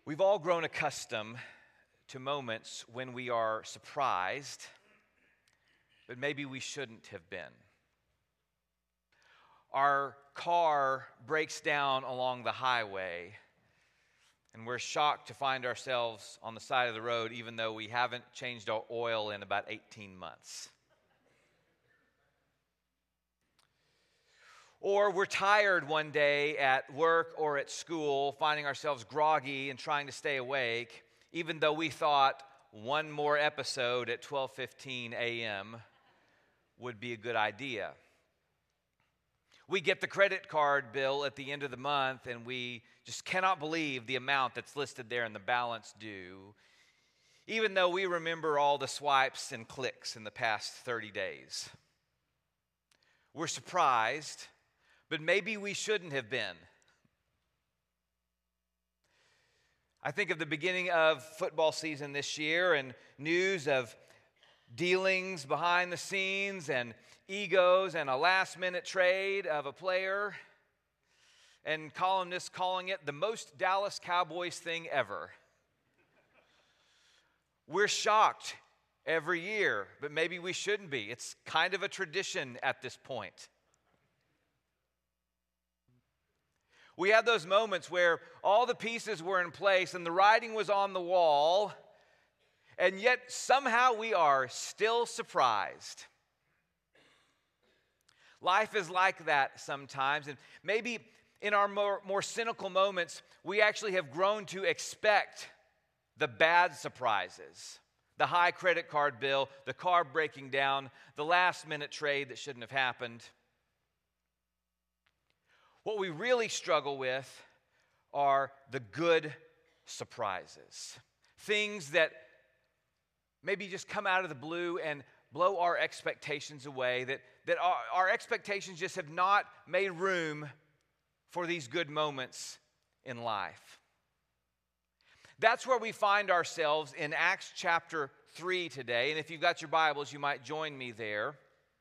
We've all grown accustomed to moments when we are surprised, but maybe we shouldn't have been. Our car breaks down along the highway, and we're shocked to find ourselves on the side of the road, even though we haven't changed our oil in about 18 months. Or we're tired one day at work or at school, finding ourselves groggy and trying to stay awake, even though we thought one more episode at 12:15 a.m. would be a good idea. We get the credit card bill at the end of the month, and we just cannot believe the amount that's listed there in the balance due, even though we remember all the swipes and clicks in the past 30 days. We're surprised, but maybe we shouldn't have been. I think of the beginning of football season this year and news of dealings behind the scenes and egos and a last-minute trade of a player, and columnists calling it the most Dallas Cowboys thing ever. We're shocked every year, but maybe we shouldn't be. It's kind of a tradition at this point. We had those moments where all the pieces were in place and the writing was on the wall, and yet somehow we are still surprised. Life is like that sometimes, and maybe in our more cynical moments, we actually have grown to expect the bad surprises. The high credit card bill, the car breaking down, the last-minute trade that shouldn't have happened. What we really struggle with are the good surprises. Things that maybe just come out of the blue and blow our expectations away, that our expectations just have not made room for these good moments in life. That's where we find ourselves in Acts chapter 3 today. And if you've got your Bibles, you might join me there.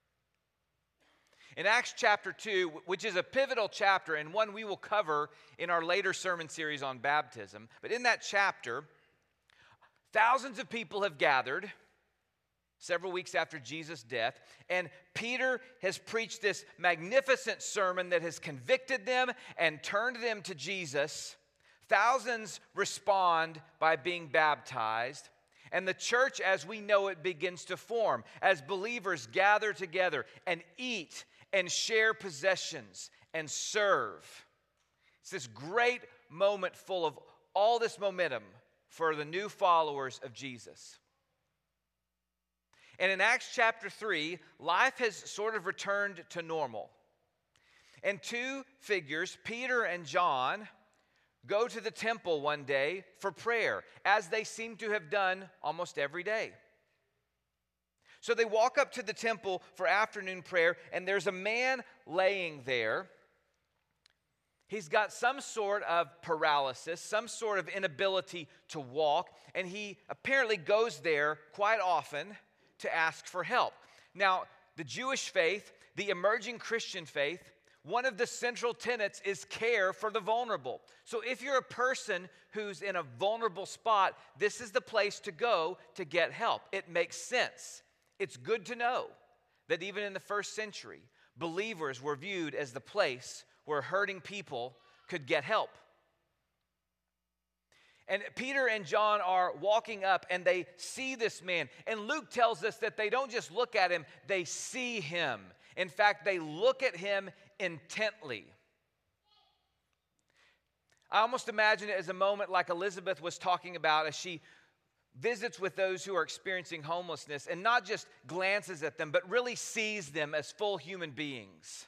In Acts chapter 2, which is a pivotal chapter and one we will cover in our later sermon series on baptism, but in that chapter, thousands of people have gathered several weeks after Jesus' death, and Peter has preached this magnificent sermon that has convicted them and turned them to Jesus. Thousands respond by being baptized, and the church as we know it begins to form as believers gather together and eat and share possessions and serve. It's this great moment full of all this momentum for the new followers of Jesus. And in Acts chapter 3, life has sort of returned to normal. And two figures, Peter and John, go to the temple one day for prayer, as they seem to have done almost every day. So they walk up to the temple for afternoon prayer, and there's a man laying there. He's got some sort of paralysis, some sort of inability to walk, and he apparently goes there quite often to ask for help. Now, the Jewish faith, the emerging Christian faith, one of the central tenets is care for the vulnerable. So if you're a person who's in a vulnerable spot, this is the place to go to get help. It makes sense. It's good to know that even in the first century, believers were viewed as the place where hurting people could get help. And Peter and John are walking up and they see this man. And Luke tells us that they don't just look at him, they see him. In fact, they look at him intently. I almost imagine it as a moment like Elizabeth was talking about as she visits with those who are experiencing homelessness and not just glances at them, but really sees them as full human beings.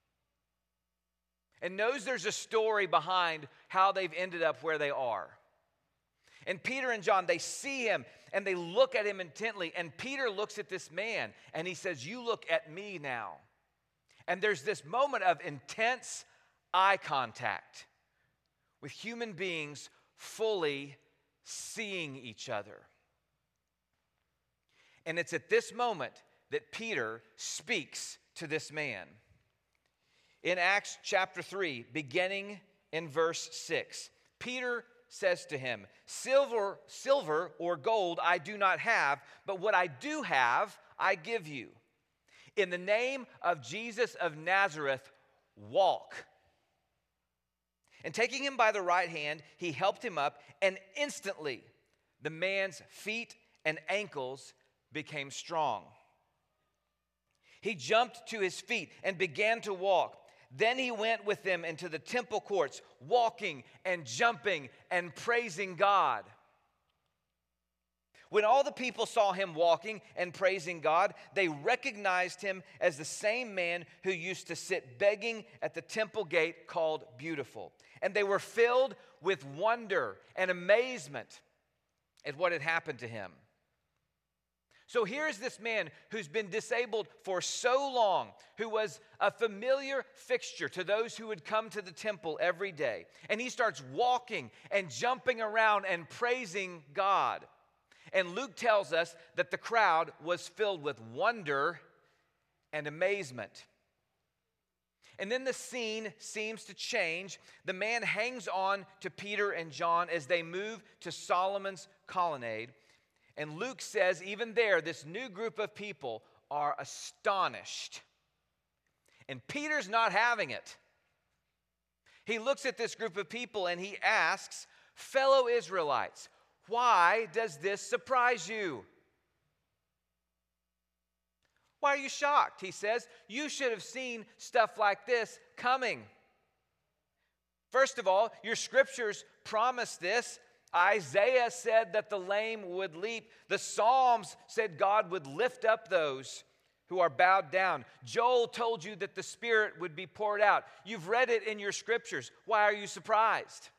And knows there's a story behind how they've ended up where they are. And Peter and John, they see him and they look at him intently. And Peter looks at this man and he says, "You look at me now." And there's this moment of intense eye contact with human beings fully seeing each other. And it's at this moment that Peter speaks to this man. In Acts chapter 3, beginning in verse 6, Peter says to him, silver or gold I do not have, but what I do have, I give you. In the name of Jesus of Nazareth, walk. And taking him by the right hand, he helped him up, and instantly the man's feet and ankles became strong. He jumped to his feet and began to walk. Then he went with them into the temple courts, walking and jumping and praising God. When all the people saw him walking and praising God, they recognized him as the same man who used to sit begging at the temple gate called Beautiful. And they were filled with wonder and amazement at what had happened to him. So here's this man who's been disabled for so long, who was a familiar fixture to those who would come to the temple every day. And he starts walking and jumping around and praising God. And Luke tells us that the crowd was filled with wonder and amazement. And then the scene seems to change. The man hangs on to Peter and John as they move to Solomon's colonnade. And Luke says, even there, this new group of people are astonished. And Peter's not having it. He looks at this group of people and he asks, fellow Israelites, why does this surprise you? Why are you shocked? He says, you should have seen stuff like this coming. First of all, your scriptures promise this. Isaiah said that the lame would leap. The Psalms said God would lift up those who are bowed down. Joel told you that the Spirit would be poured out. You've read it in your scriptures. Why are you surprised?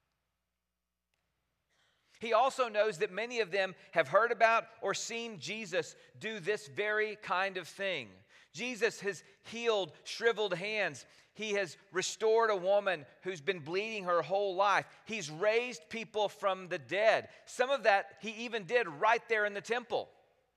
He also knows that many of them have heard about or seen Jesus do this very kind of thing. Jesus has healed shriveled hands. He has restored a woman who's been bleeding her whole life. He's raised people from the dead. Some of that he even did right there in the temple.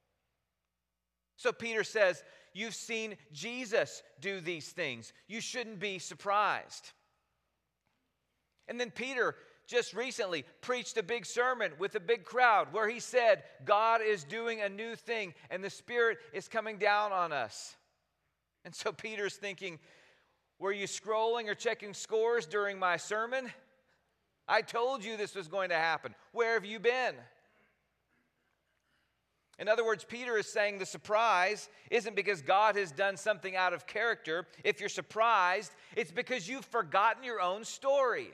So Peter says, you've seen Jesus do these things. You shouldn't be surprised. And then Peter just recently preached a big sermon with a big crowd where he said, God is doing a new thing and the Spirit is coming down on us. And so Peter's thinking, were you scrolling or checking scores during my sermon? I told you this was going to happen. Where have you been? In other words, Peter is saying the surprise isn't because God has done something out of character. If you're surprised, it's because you've forgotten your own story.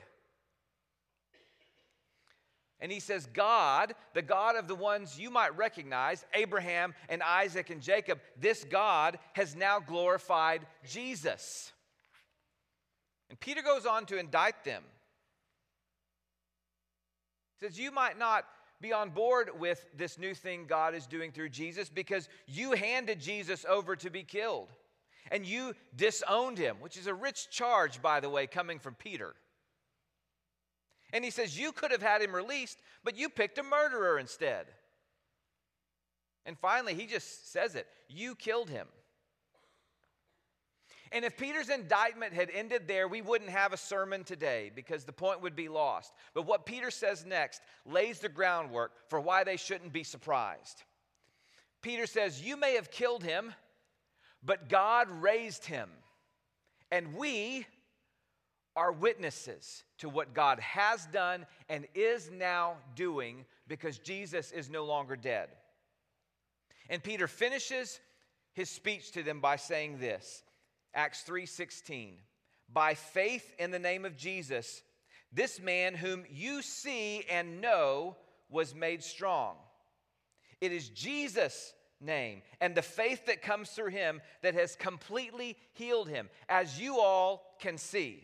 And he says, God, the God of the ones you might recognize, Abraham and Isaac and Jacob, this God has now glorified Jesus. And Peter goes on to indict them. He says, you might not be on board with this new thing God is doing through Jesus because you handed Jesus over to be killed. And you disowned him, which is a rich charge, by the way, coming from Peter. And he says, you could have had him released, but you picked a murderer instead. And finally, he just says it. You killed him. And if Peter's indictment had ended there, we wouldn't have a sermon today because the point would be lost. But what Peter says next lays the groundwork for why they shouldn't be surprised. Peter says, you may have killed him, but God raised him. And we are witnesses to what God has done and is now doing because Jesus is no longer dead. And Peter finishes his speech to them by saying this, Acts 3:16, by faith in the name of Jesus, this man whom you see and know was made strong. It is Jesus' name and the faith that comes through him that has completely healed him, as you all can see.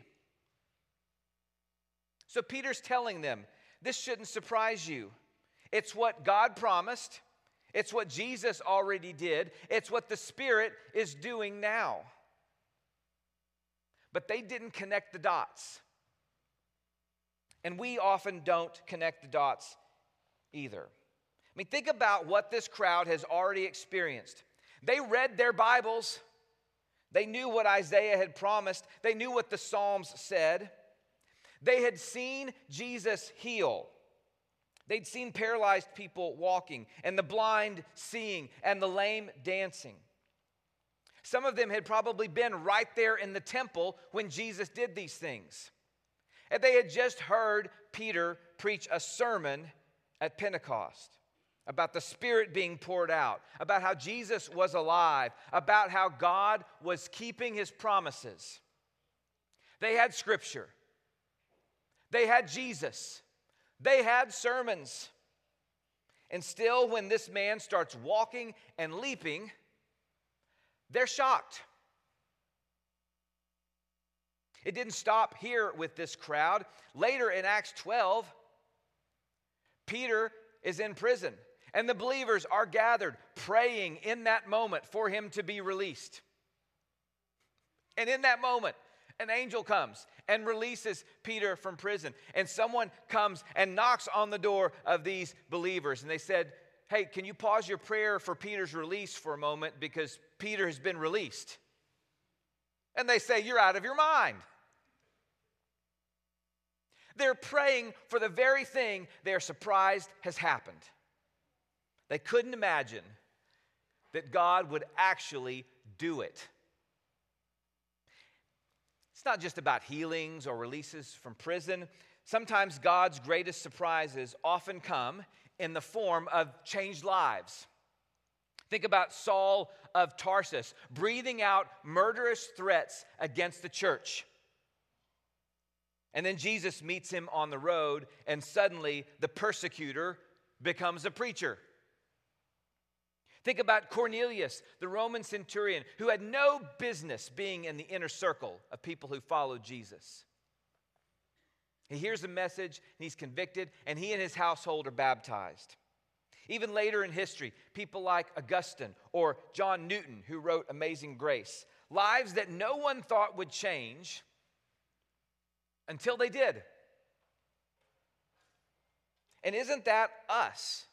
So Peter's telling them, this shouldn't surprise you. It's what God promised. It's what Jesus already did. It's what the Spirit is doing now. But they didn't connect the dots. And we often don't connect the dots either. I mean, think about what this crowd has already experienced. They read their Bibles. They knew what Isaiah had promised. They knew what the Psalms said. They had seen Jesus heal. They'd seen paralyzed people walking, and the blind seeing, and the lame dancing. Some of them had probably been right there in the temple when Jesus did these things. And they had just heard Peter preach a sermon at Pentecost about the Spirit being poured out, about how Jesus was alive, about how God was keeping his promises. They had Scripture. They had Jesus. They had sermons. And still, when this man starts walking and leaping, they're shocked. It didn't stop here with this crowd. Later in Acts 12, Peter is in prison, and the believers are gathered, praying in that moment for him to be released. And in that moment, an angel comes and releases Peter from prison. And someone comes and knocks on the door of these believers. And they said, hey, can you pause your prayer for Peter's release for a moment because Peter has been released? And they say, you're out of your mind. They're praying for the very thing they're surprised has happened. They couldn't imagine that God would actually do it. It's not just about healings or releases from prison. Sometimes God's greatest surprises often come in the form of changed lives. Think about Saul of Tarsus breathing out murderous threats against the church. And then Jesus meets him on the road, and suddenly the persecutor becomes a preacher. Think about Cornelius, the Roman centurion, who had no business being in the inner circle of people who followed Jesus. He hears the message, and he's convicted, and he and his household are baptized. Even later in history, people like Augustine or John Newton, who wrote Amazing Grace, lives that no one thought would change until they did. And isn't that us?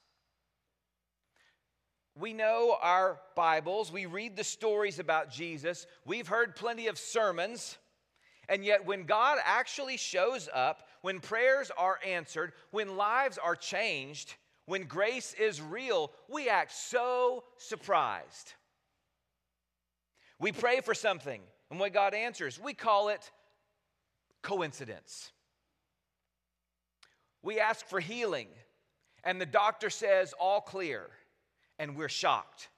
We know our Bibles, we read the stories about Jesus, we've heard plenty of sermons, and yet when God actually shows up, when prayers are answered, when lives are changed, when grace is real, we act so surprised. We pray for something, and when God answers, we call it coincidence. We ask for healing, and the doctor says all clear, and we're shocked.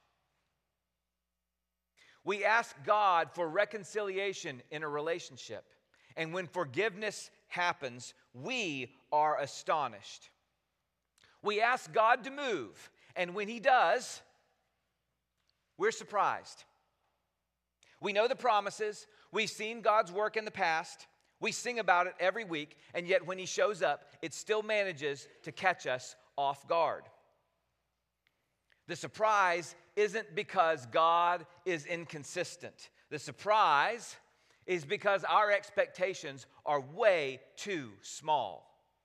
We ask God for reconciliation in a relationship, and when forgiveness happens, we are astonished. We ask God to move, and when he does, we're surprised. We know the promises, we've seen God's work in the past, we sing about it every week, and yet when he shows up, it still manages to catch us off guard. The surprise isn't because God is inconsistent. The surprise is because our expectations are way too small.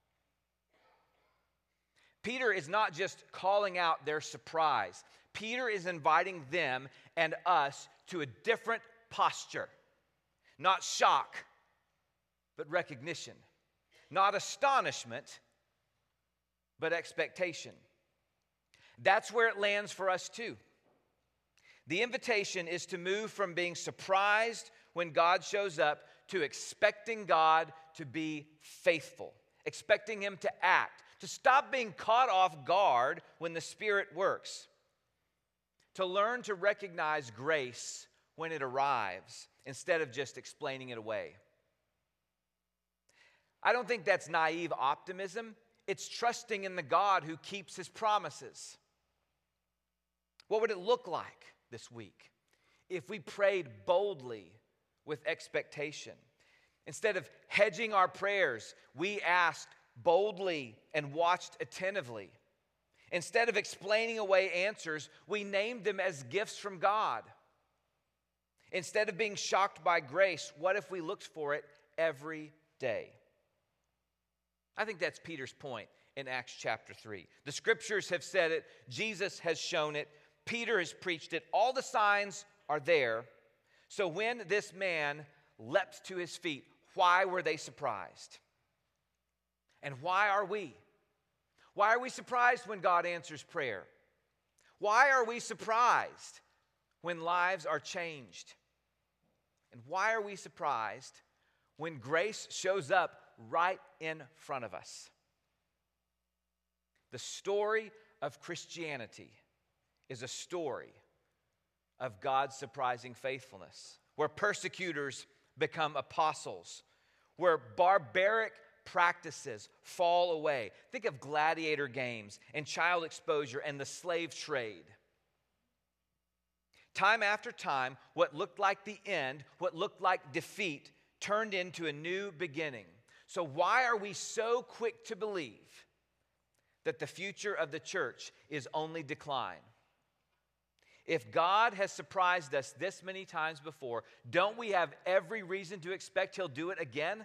Peter is not just calling out their surprise. Peter is inviting them and us to a different posture. Not shock, but recognition. Not astonishment, but expectation. That's where it lands for us too. The invitation is to move from being surprised when God shows up to expecting God to be faithful, expecting him to act, to stop being caught off guard when the Spirit works, to learn to recognize grace when it arrives instead of just explaining it away. I don't think that's naive optimism. It's trusting in the God who keeps his promises. What would it look like this week if we prayed boldly with expectation? Instead of hedging our prayers, we asked boldly and watched attentively. Instead of explaining away answers, we named them as gifts from God. Instead of being shocked by grace, what if we looked for it every day? I think that's Peter's point in Acts chapter 3. The scriptures have said it. Jesus has shown it. Peter has preached it. All the signs are there. So when this man leapt to his feet, why were they surprised? And why are we? Why are we surprised when God answers prayer? Why are we surprised when lives are changed? And why are we surprised when grace shows up right in front of us? The story of Christianity is a story of God's surprising faithfulness, where persecutors become apostles, where barbaric practices fall away. Think of gladiator games and child exposure and the slave trade. Time after time, what looked like the end, what looked like defeat, turned into a new beginning. So why are we so quick to believe that the future of the church is only decline? If God has surprised us this many times before, don't we have every reason to expect He'll do it again?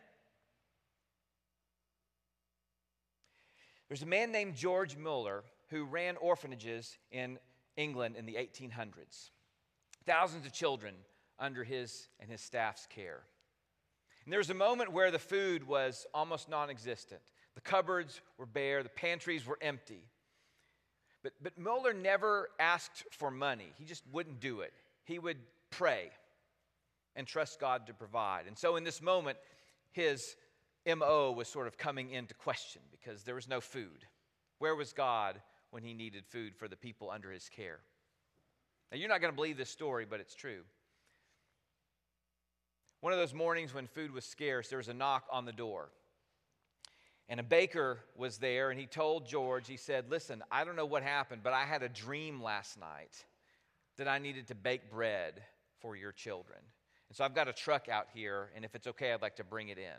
There's a man named George Mueller who ran orphanages in England in the 1800s. Thousands of children under his and his staff's care. And there was a moment where the food was almost non-existent. The cupboards were bare, the pantries were empty. But Mueller never asked for money. He just wouldn't do it. He would pray and trust God to provide. And so in this moment, his MO was sort of coming into question because there was no food. Where was God when he needed food for the people under his care? Now, you're not going to believe this story, but it's true. One of those mornings when food was scarce, there was a knock on the door. And a baker was there, and he told George, he said, listen, I don't know what happened, but I had a dream last night that I needed to bake bread for your children. And so I've got a truck out here, and if it's okay, I'd like to bring it in.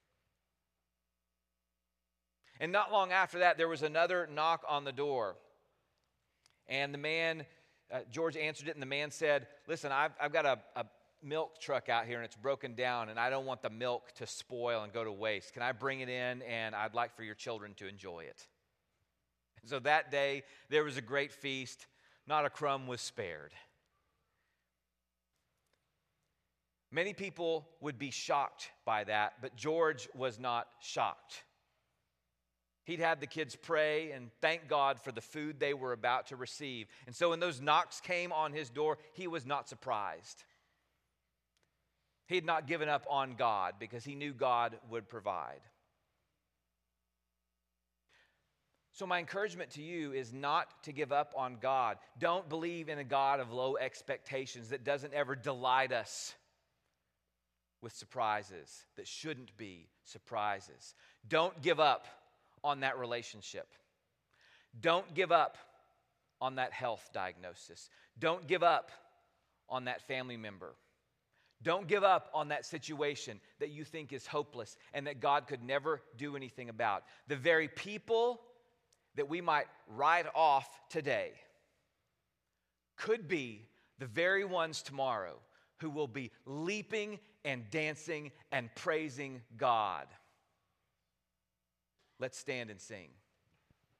And not long after that, there was another knock on the door. And the man, George answered it, and the man said, listen, I've got a milk truck out here and it's broken down and I don't want the milk to spoil and go to waste. Can I bring it in and I'd like for your children to enjoy it? And so that day there was a great feast. Not a crumb was spared. Many people would be shocked by that, but George was not shocked. He'd had the kids pray and thank God for the food they were about to receive. And so when those knocks came on his door, he was not surprised. He had not given up on God because he knew God would provide. So my encouragement to you is not to give up on God. Don't believe in a God of low expectations that doesn't ever delight us with surprises that shouldn't be surprises. Don't give up on that relationship. Don't give up on that health diagnosis. Don't give up on that family member. Don't give up on that situation that you think is hopeless and that God could never do anything about. The very people that we might write off today could be the very ones tomorrow who will be leaping and dancing and praising God. Let's stand and sing.